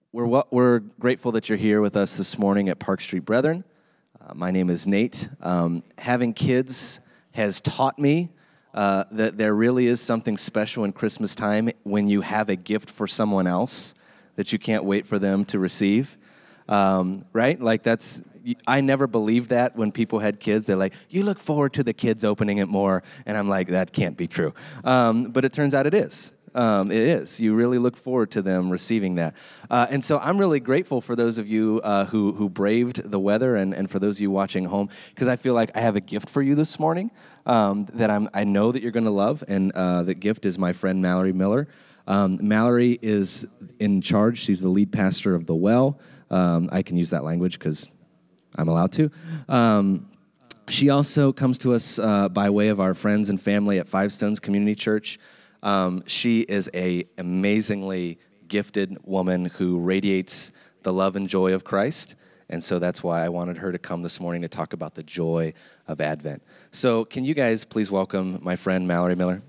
We're grateful that you're here with us this morning at Park Street Brethren. My name is Nate. Having kids has taught me that there really is something special in Christmas time when you have a gift for someone else that you can't wait for them to receive, right? Like I never believed that when people had kids. They're like, you look forward to the kids opening it more. And I'm like, that can't be true. But it turns out it is. It is. You really look forward to them receiving that. And so I'm really grateful for those of you who braved the weather and for those of you watching home, because I feel like I have a gift for you this morning that I know that you're going to love, and the gift is my friend Mallory Miller. Mallory is in charge. She's the lead pastor of The Well. I can use that language because I'm allowed to. She also comes to us by way of our friends and family at Five Stones Community Church. She is an amazingly gifted woman who radiates the love and joy of Christ, and so that's why I wanted her to come this morning to talk about the joy of Advent. So can you guys please welcome my friend Mallory Miller?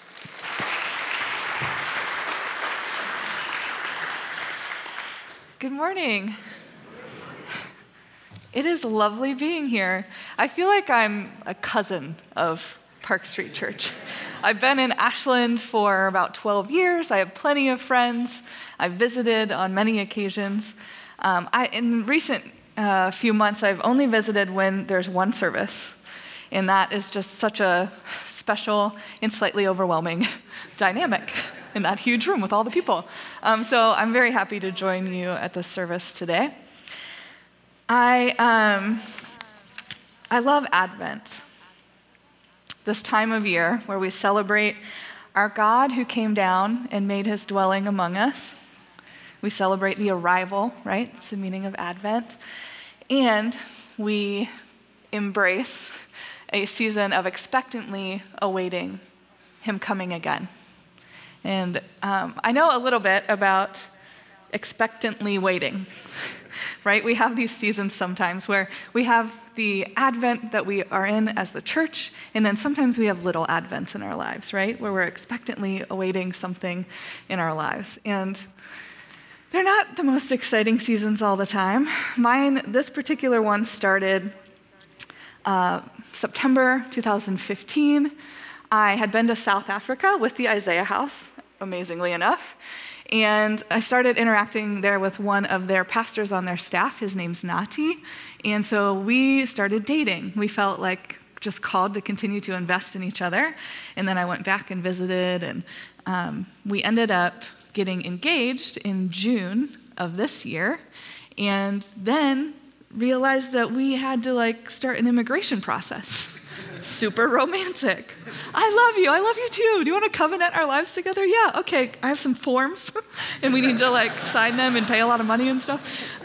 Good morning. It is lovely being here. I feel like I'm a cousin of Park Street Church. I've been in Ashland for about 12 years. I have plenty of friends. I've visited on many occasions. In recent few months, I've only visited when there's one service, and that is just such a special and slightly overwhelming dynamic in that huge room with all the people. So I'm very happy to join you at this service today. I love Advent, this time of year where we celebrate our God who came down and made his dwelling among us. We celebrate the arrival, right? It's the meaning of Advent. And we embrace a season of expectantly awaiting him coming again. And I know a little bit about expectantly waiting, right? We have these seasons sometimes where we have the Advent that we are in as the church, and then sometimes we have little Advents in our lives, right? Where we're expectantly awaiting something in our lives. And they're not the most exciting seasons all the time. This particular one started September 2015. I had been to South Africa with the Isaiah House, amazingly enough. And I started interacting there with one of their pastors on their staff. His name's Nati. And so we started dating. We felt like just called to continue to invest in each other. And then I went back and visited, and we ended up getting engaged in June of this year, and then realized that we had to start an immigration process. Super romantic. I love you too. Do you want to covenant our lives together? Yeah, okay, I have some forms, and we need to sign them and pay a lot of money and stuff.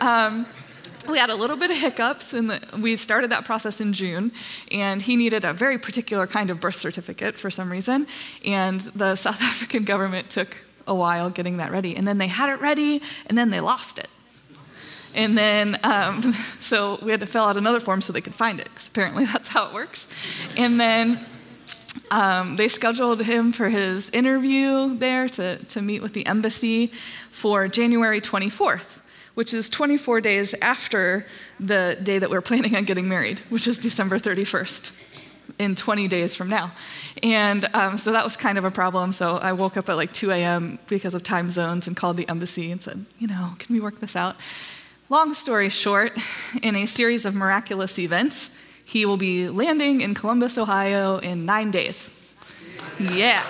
We had a little bit of hiccups, and we started that process in June, and he needed a very particular kind of birth certificate for some reason, and the South African government took a while getting that ready, and then they had it ready, and then they lost it. And then, so we had to fill out another form so they could find it, because apparently that's how it works. And then they scheduled him for his interview there to meet with the embassy for January 24th, which is 24 days after the day that we're planning on getting married, which is December 31st, in 20 days from now. And so that was kind of a problem. So I woke up at 2 a.m. because of time zones and called the embassy and said, can we work this out? Long story short, in a series of miraculous events, he will be landing in Columbus, Ohio in 9 days. Yeah.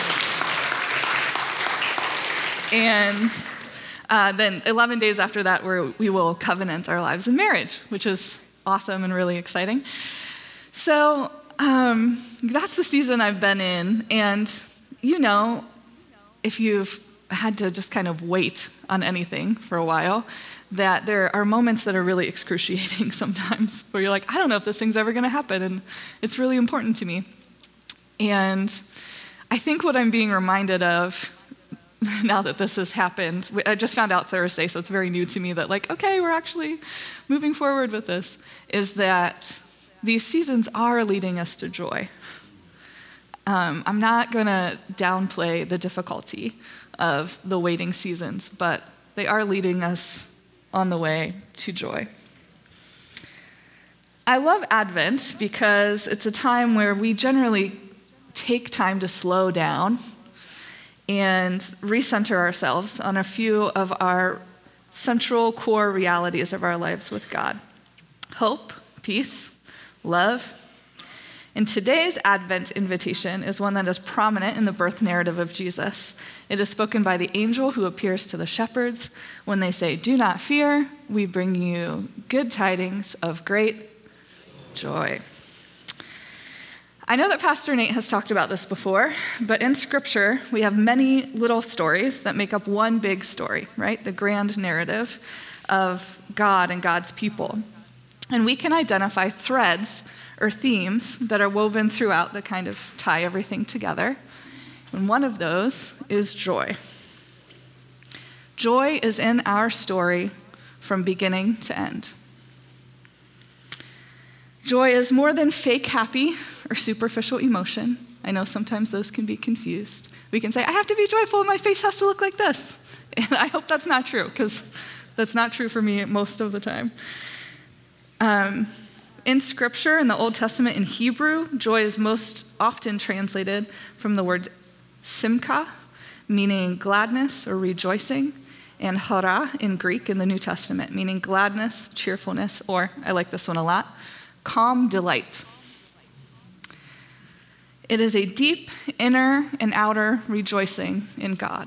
And then 11 days after that, we will covenant our lives in marriage, which is awesome and really exciting. So that's the season I've been in. And, if you've had to just kind of wait on anything for a while, that there are moments that are really excruciating sometimes, where you're like, I don't know if this thing's ever going to happen, and it's really important to me. And I think what I'm being reminded of now that this has happened, I just found out Thursday, so it's very new to me that okay, we're actually moving forward with this, is that these seasons are leading us to joy. I'm not going to downplay the difficulty of the waiting seasons, but they are leading us on the way to joy. I love Advent because it's a time where we generally take time to slow down and recenter ourselves on a few of our central core realities of our lives with God: hope, peace, love. And today's Advent invitation is one that is prominent in the birth narrative of Jesus. It is spoken by the angel who appears to the shepherds when they say, "Do not fear, we bring you good tidings of great joy." I know that Pastor Nate has talked about this before, but in Scripture, we have many little stories that make up one big story, right? The grand narrative of God and God's people. And we can identify threads or themes that are woven throughout that kind of tie everything together. And one of those is joy. Joy is in our story from beginning to end. Joy is more than fake happy or superficial emotion. I know sometimes those can be confused. We can say, I have to be joyful and my face has to look like this. And I hope that's not true, because that's not true for me most of the time. In Scripture, in the Old Testament, in Hebrew, joy is most often translated from the word simcha, meaning gladness or rejoicing, and hara in Greek in the New Testament, meaning gladness, cheerfulness, or, I like this one a lot, calm delight. It is a deep inner and outer rejoicing in God.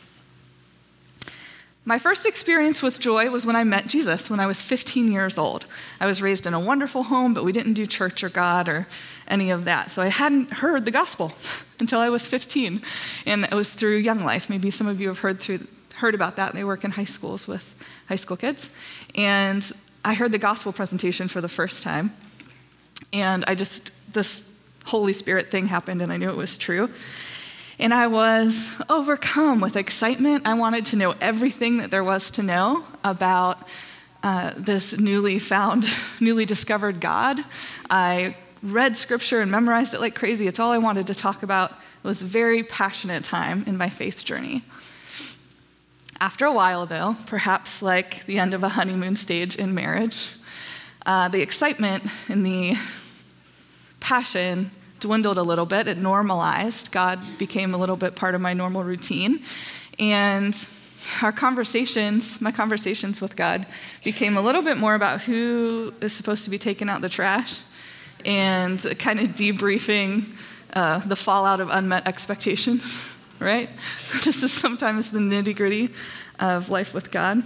My first experience with joy was when I met Jesus when I was 15 years old. I was raised in a wonderful home, but we didn't do church or God or any of that. So I hadn't heard the gospel until I was 15. And it was through Young Life. Maybe some of you have heard about that. They work in high schools with high school kids. And I heard the gospel presentation for the first time. And this Holy Spirit thing happened, and I knew it was true. And I was overcome with excitement. I wanted to know everything that there was to know about this newly discovered God. I read Scripture and memorized it like crazy. It's all I wanted to talk about. It was a very passionate time in my faith journey. After a while, though, perhaps like the end of a honeymoon stage in marriage, the excitement and the passion dwindled a little bit. It normalized. God became a little bit part of my normal routine. And my conversations with God became a little bit more about who is supposed to be taking out the trash and kind of debriefing the fallout of unmet expectations, right? This is sometimes the nitty-gritty of life with God.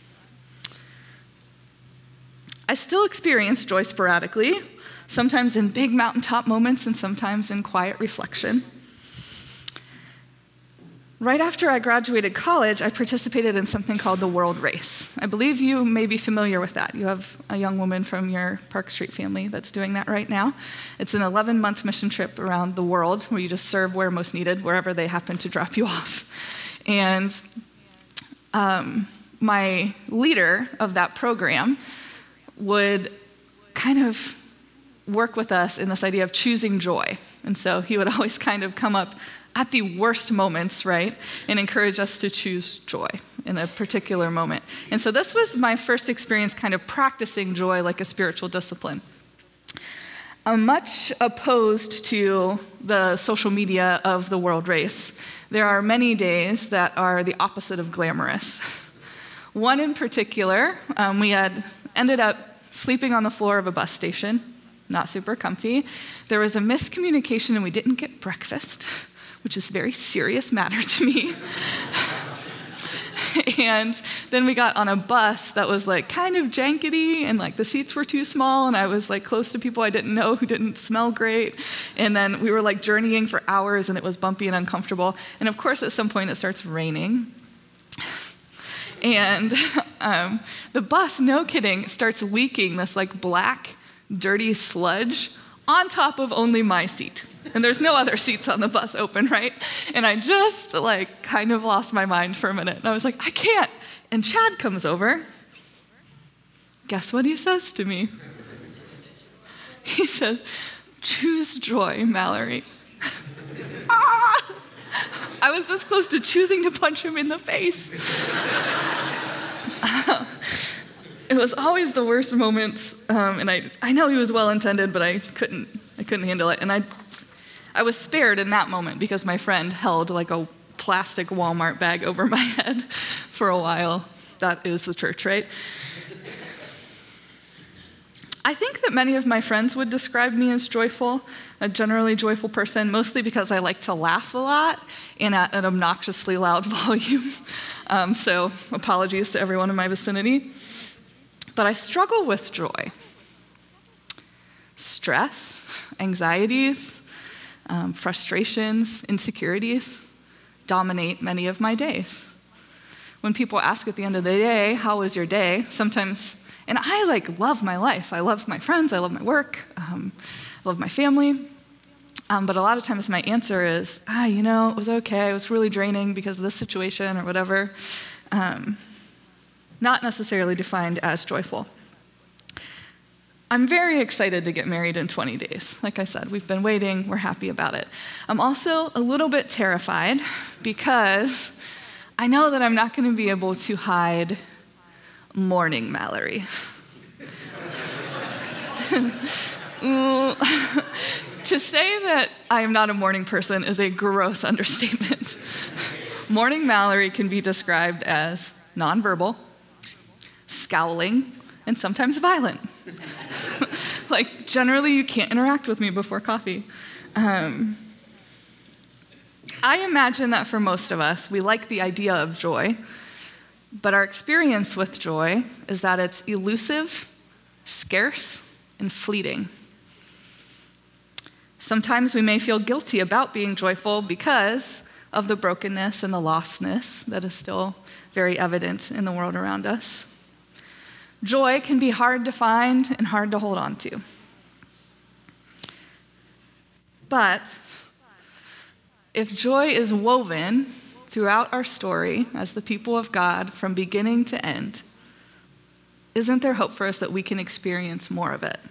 I still experience joy sporadically, sometimes in big mountaintop moments and sometimes in quiet reflection. Right after I graduated college, I participated in something called the World Race. I believe you may be familiar with that. You have a young woman from your Park Street family that's doing that right now. It's an 11-month mission trip around the world where you just serve where most needed, wherever they happen to drop you off. And my leader of that program would kind of work with us in this idea of choosing joy. And so he would always kind of come up at the worst moments, right, and encourage us to choose joy in a particular moment. And so this was my first experience kind of practicing joy like a spiritual discipline. I'm much opposed to the social media of the World Race. There are many days that are the opposite of glamorous. One in particular, we had ended up sleeping on the floor of a bus station, not super comfy. There was a miscommunication and we didn't get breakfast, which is a very serious matter to me. And then we got on a bus that was like kind of jankety and like the seats were too small and I was like close to people I didn't know who didn't smell great. And then we were like journeying for hours and it was bumpy and uncomfortable. And of course at some point it starts raining. And the bus, no kidding, starts leaking this like black, dirty sludge on top of only my seat. And there's no other seats on the bus open, right? And I just like kind of lost my mind for a minute. And I was like, I can't. And Chad comes over. Guess what he says to me? He says, choose joy, Mallory. I was this close to choosing to punch him in the face. It was always the worst moments, and I know he was well-intended, but I couldn't handle it. And I was spared in that moment because my friend held like a plastic Walmart bag over my head for a while. That is the church, right? I think that many of my friends would describe me as joyful, a generally joyful person, mostly because I like to laugh a lot and at an obnoxiously loud volume. So apologies to everyone in my vicinity. But I struggle with joy. Stress, anxieties, frustrations, insecurities dominate many of my days. When people ask at the end of the day, how was your day? Sometimes, and I love my life. I love my friends, I love my work, I love my family. But a lot of times my answer is, it was okay. It was really draining because of this situation or whatever. Not necessarily defined as joyful. I'm very excited to get married in 20 days. Like I said, we've been waiting, we're happy about it. I'm also a little bit terrified because I know that I'm not going to be able to hide mourning Mallory. To say that I am not a morning person is a gross understatement. Morning Mallory can be described as nonverbal, scowling, and sometimes violent. Generally, you can't interact with me before coffee. I imagine that for most of us, we like the idea of joy, but our experience with joy is that it's elusive, scarce, and fleeting. Sometimes we may feel guilty about being joyful because of the brokenness and the lostness that is still very evident in the world around us. Joy can be hard to find and hard to hold on to. But if joy is woven throughout our story as the people of God from beginning to end, isn't there hope for us that we can experience more of it?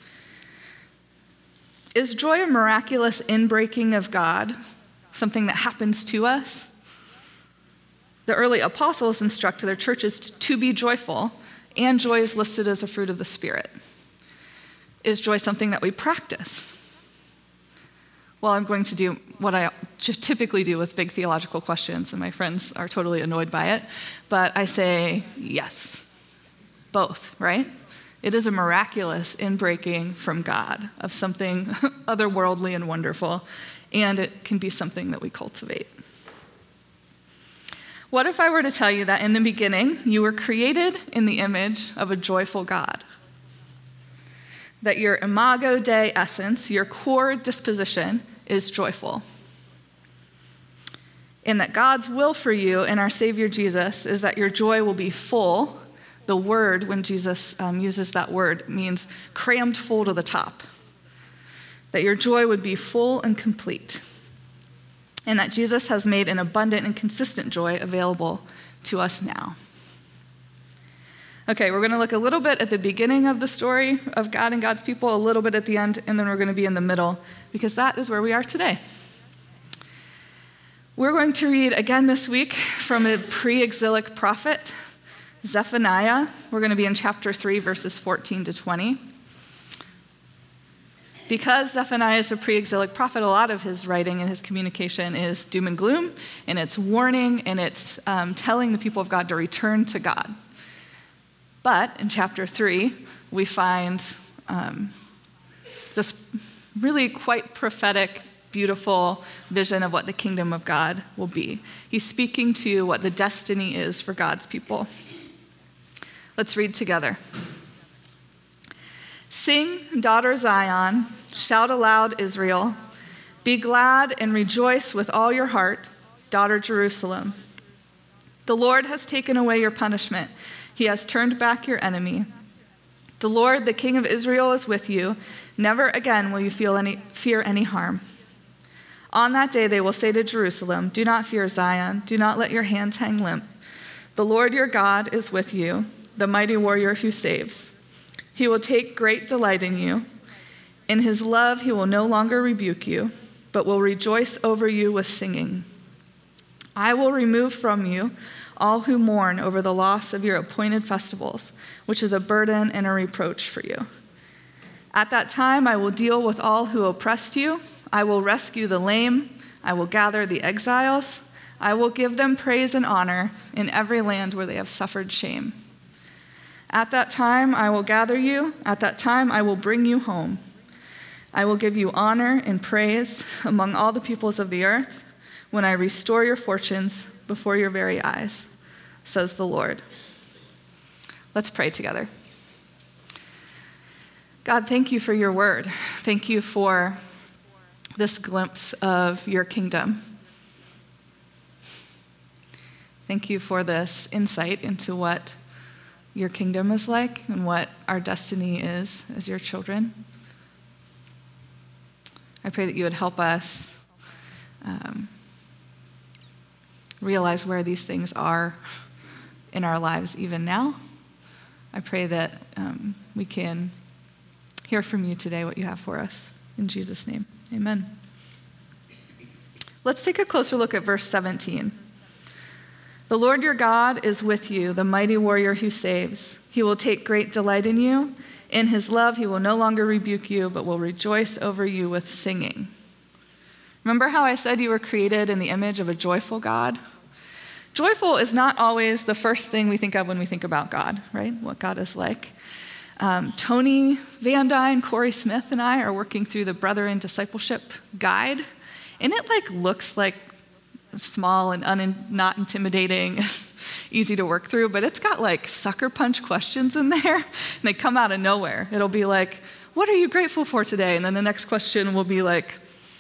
Is joy a miraculous inbreaking of God, something that happens to us? The early apostles instructed their churches to be joyful, and joy is listed as a fruit of the Spirit. Is joy something that we practice? Well, I'm going to do what I typically do with big theological questions, and my friends are totally annoyed by it, but I say yes, both, right? It is a miraculous inbreaking from God of something otherworldly and wonderful, and it can be something that we cultivate. What if I were to tell you that in the beginning, you were created in the image of a joyful God? That your imago Dei essence, your core disposition, is joyful. And that God's will for you in our Savior Jesus is that your joy will be full. The word, when Jesus uses that word, means crammed full to the top. That your joy would be full and complete. And that Jesus has made an abundant and consistent joy available to us now. Okay, we're going to look a little bit at the beginning of the story of God and God's people, a little bit at the end, and then we're going to be in the middle, because that is where we are today. We're going to read again this week from a pre-exilic prophet, Zephaniah. We're going to be in chapter 3, verses 14 to 20. Because Zephaniah is a pre-exilic prophet, a lot of his writing and his communication is doom and gloom, and it's warning, and it's telling the people of God to return to God. But in chapter 3, we find this really quite prophetic, beautiful vision of what the kingdom of God will be. He's speaking to what the destiny is for God's people. Let's read together. Sing, daughter Zion, shout aloud, Israel. Be glad and rejoice with all your heart, daughter Jerusalem. The Lord has taken away your punishment. He has turned back your enemy. The Lord, the King of Israel, is with you. Never again will you fear any harm. On that day they will say to Jerusalem, do not fear, Zion. Do not let your hands hang limp. The Lord your God is with you, the mighty warrior who saves. He will take great delight in you. In his love he will no longer rebuke you, but will rejoice over you with singing. I will remove from you all who mourn over the loss of your appointed festivals, which is a burden and a reproach for you. At that time, I will deal with all who oppressed you. I will rescue the lame. I will gather the exiles. I will give them praise and honor in every land where they have suffered shame. At that time, I will gather you. At that time, I will bring you home. I will give you honor and praise among all the peoples of the earth when I restore your fortunes before your very eyes, says the Lord. Let's pray together. God, thank you for your word. Thank you for this glimpse of your kingdom. Thank you for this insight into what your kingdom is like and what our destiny is as your children. I pray that you would help us realize where these things are in our lives even now. I pray that we can hear from you today what you have for us. In Jesus' name, amen. Let's take a closer look at verse 17. The Lord your God is with you, the mighty warrior who saves. He will take great delight in you. In his love, he will no longer rebuke you, but will rejoice over you with singing. Remember how I said you were created in the image of a joyful God? Joyful is not always the first thing we think of when we think about God, right? What God is like. Tony Van Dyne, Corey Smith, and I are working through the Brethren Discipleship Guide, and it looks like small and not intimidating, easy to work through, but it's got sucker punch questions in there, and they come out of nowhere. It'll be like, what are you grateful for today? And then the next question will be like,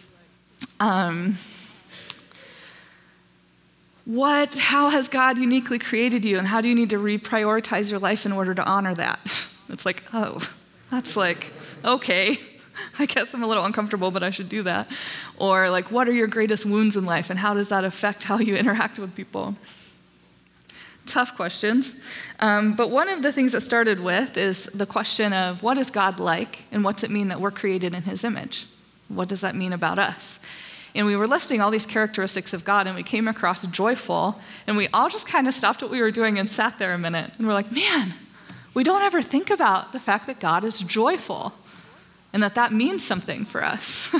how has God uniquely created you, and how do you need to reprioritize your life in order to honor that? It's like, oh, that's okay. I guess I'm a little uncomfortable, but I should do that. Or what are your greatest wounds in life, and how does that affect how you interact with people? Tough questions. But one of the things that started with is the question of what is God like, and what's it mean that we're created in his image? What does that mean about us? And we were listing all these characteristics of God, and we came across joyful, and we all just kind of stopped what we were doing and sat there a minute, and we're like, man, we don't ever think about the fact that God is joyful, and that means something for us.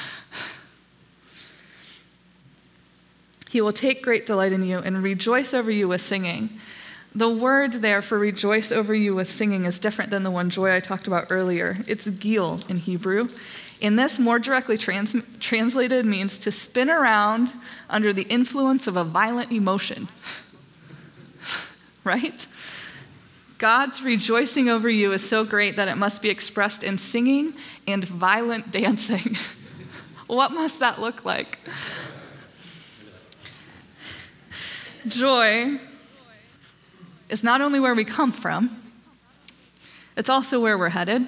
He will take great delight in you and rejoice over you with singing. The word there for rejoice over you with singing is different than the one joy I talked about earlier. It's gil in Hebrew. And this, more directly translated, means to spin around under the influence of a violent emotion. Right? God's rejoicing over you is so great that it must be expressed in singing and violent dancing. What must that look like? Joy is not only where we come from, it's also where we're headed.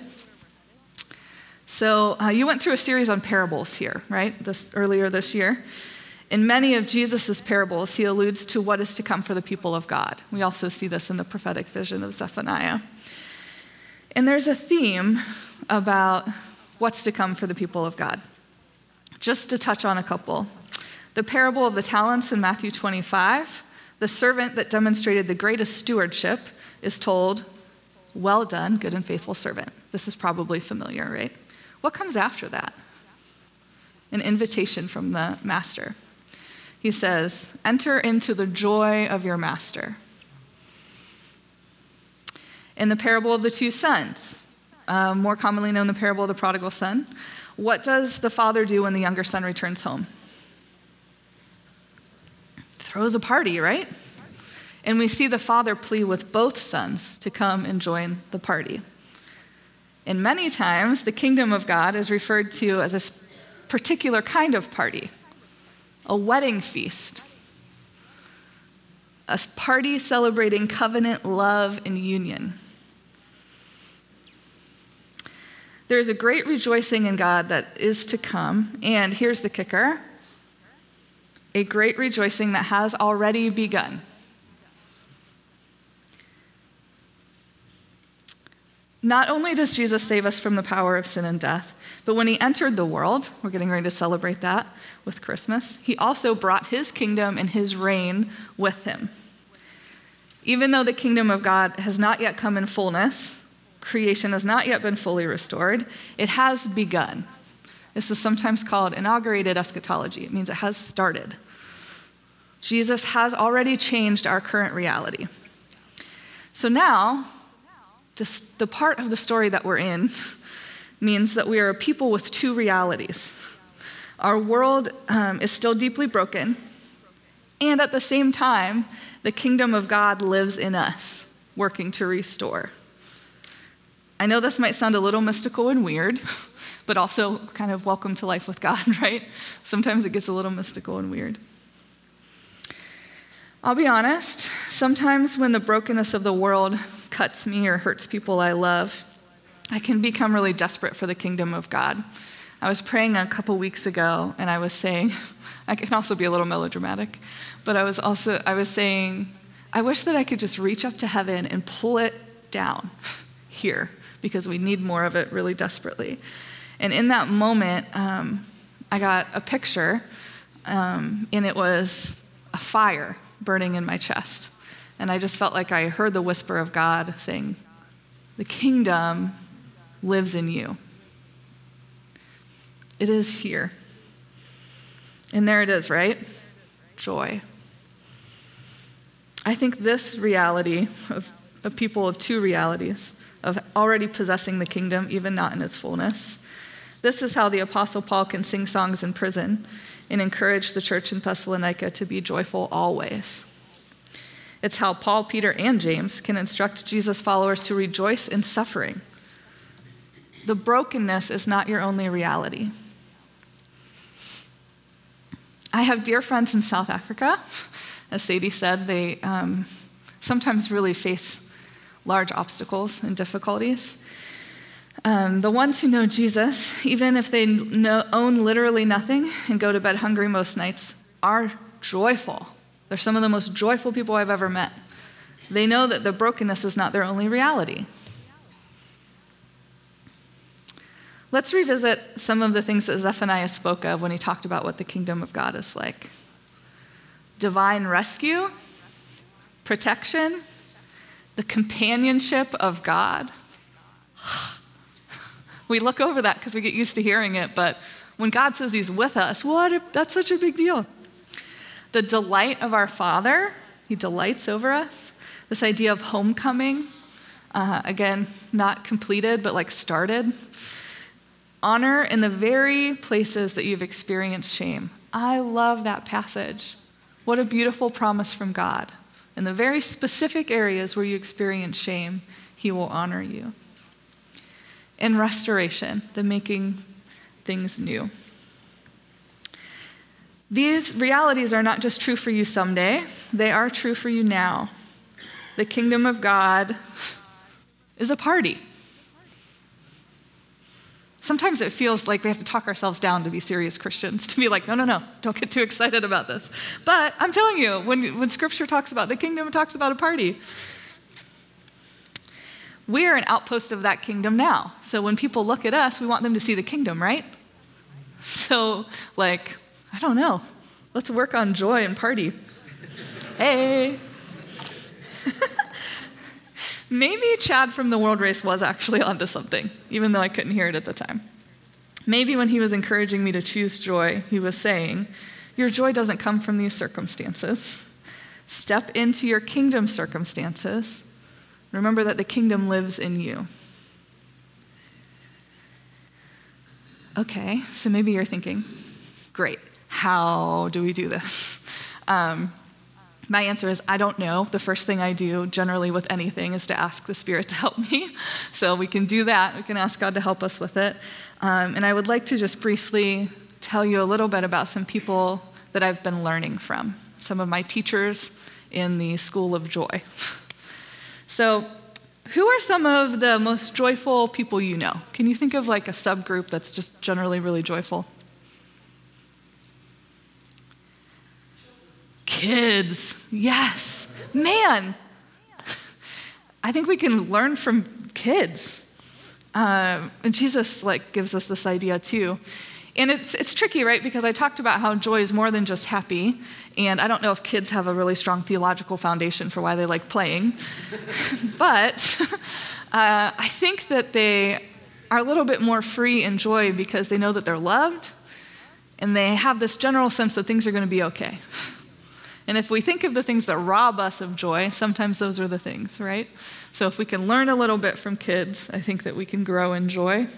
So you went through a series on parables here, right, earlier this year. In many of Jesus' parables, he alludes to what is to come for the people of God. We also see this in the prophetic vision of Zephaniah. And there's a theme about what's to come for the people of God. Just to touch on a couple. The parable of the talents in Matthew 25, the servant that demonstrated the greatest stewardship is told, well done, good and faithful servant. This is probably familiar, right? What comes after that? An invitation from the master. He says, enter into the joy of your master. In the parable of the two sons, more commonly known the parable of the prodigal son, what does the father do when the younger son returns home? Throws a party, right? And we see the father plea with both sons to come and join the party. And many times, the kingdom of God is referred to as a particular kind of party, a wedding feast, a party celebrating covenant love and union. There's a great rejoicing in God that is to come, and here's the kicker, a great rejoicing that has already begun. Not only does Jesus save us from the power of sin and death, but when he entered the world, we're getting ready to celebrate that with Christmas, he also brought his kingdom and his reign with him. Even though the kingdom of God has not yet come in fullness, creation has not yet been fully restored, it has begun. This is sometimes called inaugurated eschatology. It means it has started. Jesus has already changed our current reality. So now, the part of the story that we're in means that we are a people with two realities. Our world is still deeply broken, and at the same time, the kingdom of God lives in us, working to restore. I know this might sound a little mystical and weird, but also kind of welcome to life with God, right? Sometimes it gets a little mystical and weird. I'll be honest, sometimes when the brokenness of the world cuts me or hurts people I love, I can become really desperate for the kingdom of God. I was praying a couple weeks ago, and I was saying, I can also be a little melodramatic, but I was saying, I wish that I could just reach up to heaven and pull it down here, because we need more of it really desperately. And in that moment, I got a picture, and it was a fire burning in my chest. And I just felt like I heard the whisper of God saying, the kingdom lives in you. It is here. And there it is, right? Joy. I think this reality of people of two realities, of already possessing the kingdom, even not in its fullness, this is how the Apostle Paul can sing songs in prison and encourage the church in Thessalonica to be joyful always. It's how Paul, Peter, and James can instruct Jesus' followers to rejoice in suffering. The brokenness is not your only reality. I have dear friends in South Africa. As Sadie said, they sometimes really face large obstacles and difficulties. The ones who know Jesus, even if they own literally nothing and go to bed hungry most nights, are joyful. They're some of the most joyful people I've ever met. They know that the brokenness is not their only reality. Let's revisit some of the things that Zephaniah spoke of when he talked about what the kingdom of God is like. Divine rescue, protection, the companionship of God. We look over that because we get used to hearing it, but when God says he's with us, that's such a big deal. The delight of our Father, he delights over us. This idea of homecoming, again, not completed, but like started. Honor in the very places that you've experienced shame. I love that passage. What a beautiful promise from God. In the very specific areas where you experience shame, he will honor you. And restoration, the making things new. These realities are not just true for you someday, they are true for you now. The kingdom of God is a party. Sometimes it feels like we have to talk ourselves down to be serious Christians, to be like, no, don't get too excited about this. But I'm telling you, when Scripture talks about the kingdom, it talks about a party. We are an outpost of that kingdom now. So when people look at us, we want them to see the kingdom, right? So, I don't know. Let's work on joy and party. Hey. Maybe Chad from the World Race was actually onto something, even though I couldn't hear it at the time. Maybe when he was encouraging me to choose joy, he was saying, your joy doesn't come from these circumstances. Step into your kingdom circumstances. Remember that the kingdom lives in you. Okay, so maybe you're thinking, great, how do we do this? My answer is, I don't know. The first thing I do generally with anything is to ask the Spirit to help me. So we can do that. We can ask God to help us with it. And I would like to just briefly tell you a little bit about some people that I've been learning from, some of my teachers in the School of Joy. So who are some of the most joyful people you know? Can you think of a subgroup that's just generally really joyful? Kids, yes. Man, I think we can learn from kids. And Jesus gives us this idea too. And it's tricky, right? Because I talked about how joy is more than just happy. And I don't know if kids have a really strong theological foundation for why they like playing. But I think that they are a little bit more free in joy because they know that they're loved. And they have this general sense that things are going to be okay. And if we think of the things that rob us of joy, sometimes those are the things, right? So if we can learn a little bit from kids, I think that we can grow in joy.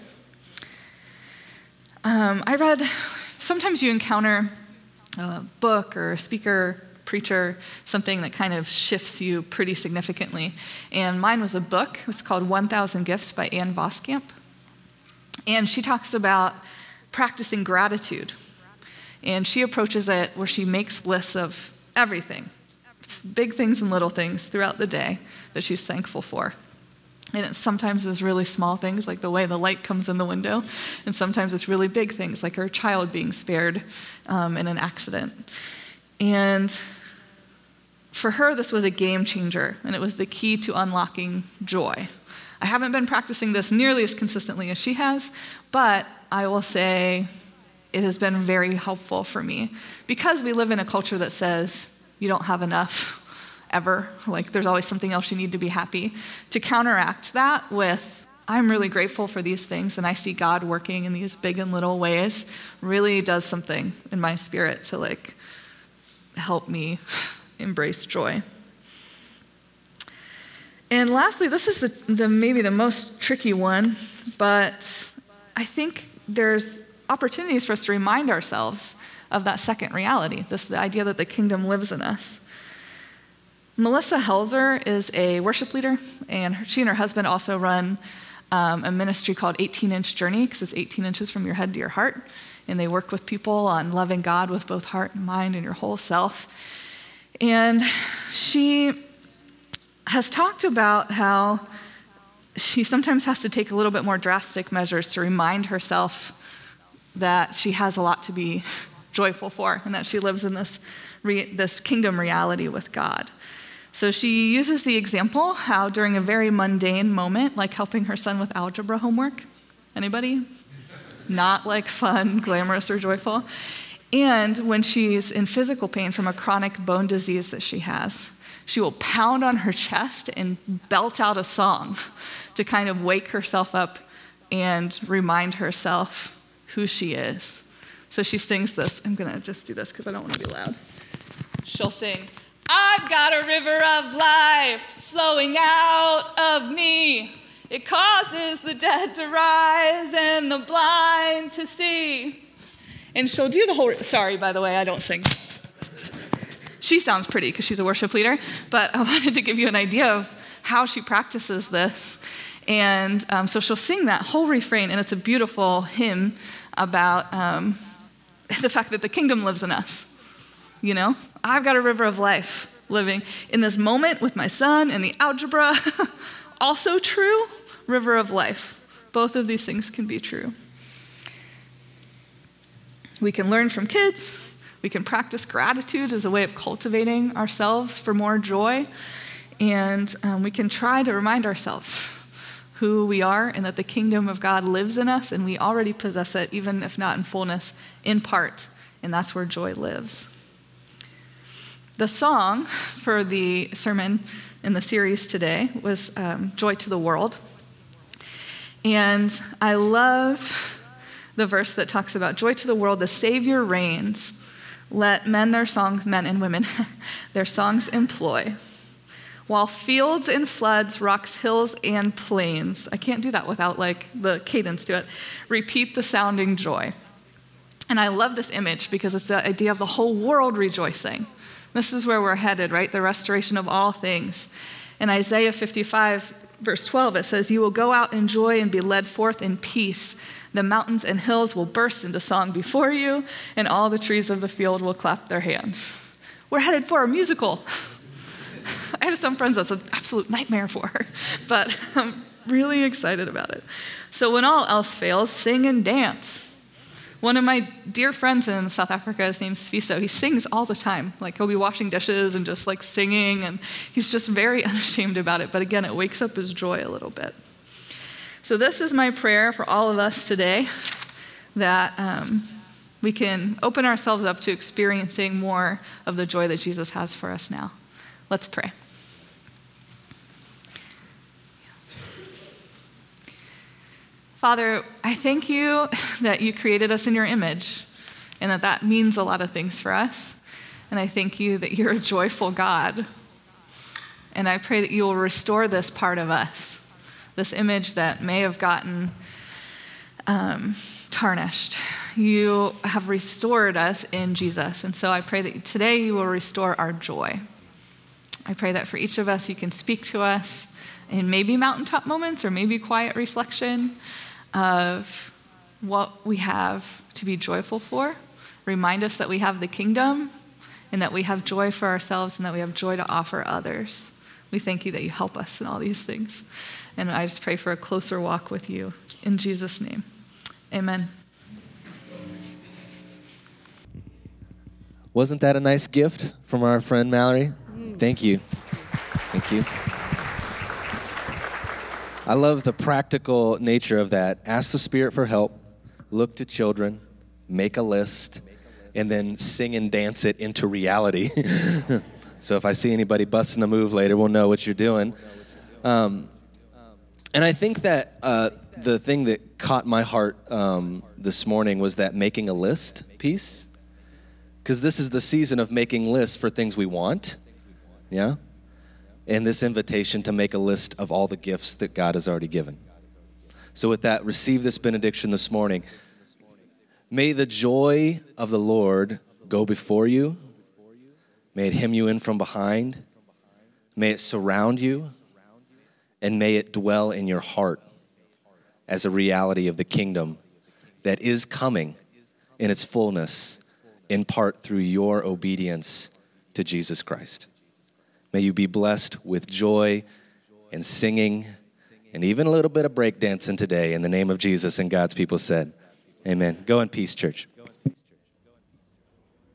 I read, sometimes you encounter a book or a speaker, preacher, something that kind of shifts you pretty significantly. And mine was a book. It's called 1,000 Gifts by Ann Voskamp. And she talks about practicing gratitude. And she approaches it where she makes lists of everything, big things and little things throughout the day that she's thankful for. And it sometimes is really small things, like the way the light comes in the window, and sometimes it's really big things, like her child being spared in an accident. And for her, this was a game changer, and it was the key to unlocking joy. I haven't been practicing this nearly as consistently as she has, but I will say it has been very helpful for me because we live in a culture that says you don't have enough ever, like there's always something else you need to be happy. To counteract that with, I'm really grateful for these things and I see God working in these big and little ways, really does something in my spirit to like help me embrace joy. And lastly, this is the maybe the most tricky one, but I think there's opportunities for us to remind ourselves of that second reality, the idea that the kingdom lives in us. Melissa Helzer is a worship leader, and she and her husband also run a ministry called 18-Inch Journey, because it's 18 inches from your head to your heart, and they work with people on loving God with both heart and mind and your whole self. And she has talked about how she sometimes has to take a little bit more drastic measures to remind herself that she has a lot to be joyful for and that she lives in this kingdom reality with God. So she uses the example how during a very mundane moment, like helping her son with algebra homework, anybody? Not like fun, glamorous, or joyful. And when she's in physical pain from a chronic bone disease that she has, she will pound on her chest and belt out a song to kind of wake herself up and remind herself who she is. So she sings this. I'm going to just do this because I don't want to be loud. She'll sing, I've got a river of life flowing out of me. It causes the dead to rise and the blind to see. And she'll do the whole, sorry, by the way, I don't sing. She sounds pretty because she's a worship leader, but I wanted to give you an idea of how she practices this. And so she'll sing that whole refrain, and it's a beautiful hymn about the fact that the kingdom lives in us. You know, I've got a river of life living in this moment with my son and the algebra. Also true, river of life. Both of these things can be true. We can learn from kids. We can practice gratitude as a way of cultivating ourselves for more joy. And we can try to remind ourselves who we are and that the kingdom of God lives in us and we already possess it, even if not in fullness, in part. And that's where joy lives. The song for the sermon in the series today was Joy to the World. And I love the verse that talks about joy to the world, the Savior reigns. Let men their songs, men and women, their songs employ. While fields and floods, rocks, hills, and plains, I can't do that without like the cadence to it, repeat the sounding joy. And I love this image because it's the idea of the whole world rejoicing. This is where we're headed, right? The restoration of all things. In Isaiah 55, verse 12, it says, you will go out in joy and be led forth in peace. The mountains and hills will burst into song before you, and all the trees of the field will clap their hands. We're headed for a musical. I have some friends that's an absolute nightmare for, but I'm really excited about it. So when all else fails, sing and dance. One of my dear friends in South Africa, his name's Fiso, he sings all the time. Like he'll be washing dishes and just like singing, and he's just very unashamed about it. But again, it wakes up his joy a little bit. So this is my prayer for all of us today, that we can open ourselves up to experiencing more of the joy that Jesus has for us now. Let's pray. Father, I thank you that you created us in your image and that means a lot of things for us. And I thank you that you're a joyful God. And I pray that you will restore this part of us, this image that may have gotten tarnished. You have restored us in Jesus. And so I pray that today you will restore our joy. I pray that for each of us, you can speak to us in maybe mountaintop moments or maybe quiet reflection of what we have to be joyful for. Remind us that we have the kingdom and that we have joy for ourselves and that we have joy to offer others. We thank you that you help us in all these things. And I just pray for a closer walk with you. In Jesus' name, amen. Wasn't that a nice gift from our friend Mallory? Thank you. Thank you. I love the practical nature of that. Ask the Spirit for help, look to children, make a list, and then sing and dance it into reality. So if I see anybody busting a move later, we'll know what you're doing. And I think that the thing that caught my heart this morning was that making a list piece. Because this is the season of making lists for things we want. Yeah? And this invitation to make a list of all the gifts that God has already given. So with that, receive this benediction this morning. May the joy of the Lord go before you. May it hem you in from behind. May it surround you. And may it dwell in your heart as a reality of the kingdom that is coming in its fullness, in part through your obedience to Jesus Christ. May you be blessed with joy and singing and even a little bit of breakdancing today in the name of Jesus, and God's people said, amen. Go in peace, church.